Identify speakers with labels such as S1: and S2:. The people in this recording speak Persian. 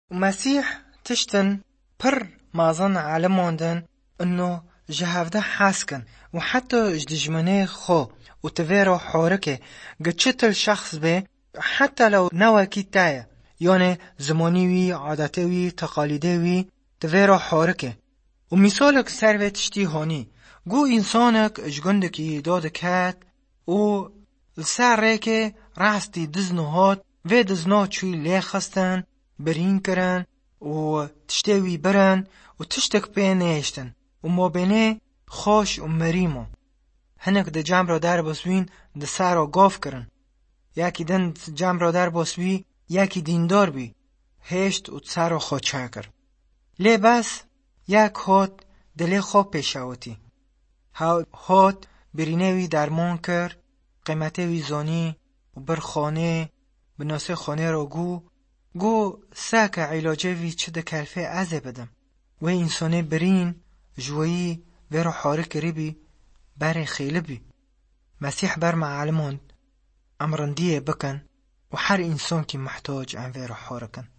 S1: ومسيح تشتن پر مازن علموندن انه جهافده حاسكن وحتى جدجمنه خو وتفيرو حوركه قدشتل شخص به حتى لو نواكي تايا يعني زمانيوي عادتوي تقاليدوي تفيرو حوركه ومثالك سروه تشتي هوني گو انسانك اجگندكي دادك هات و السر ریکه راستی دزنوهات و دزنا چوی لیخستن برین کرن و تشتوی برن و تشتک پی نیشتن و ما بینه خوش و مریمو هنک ده جمع را در بسوین ده سر را گاف کرن یکی دن جمع را در بسوی یکی دیندار بی هشت و سر را خود چکر لی بس یک هات دلی خواب پیشواتی هات برینوی درمان کر قیمته وی زانی و بر خانه بناسه خانه را گو ساک علاجه وی چه ده کلفه ازه بدم و انسانه برین جویی و رو حاره کری بی بر خیلی بی مسیح بر معلموند امرندیه بکن و هر انسان که محتاج ان و رو حاره کن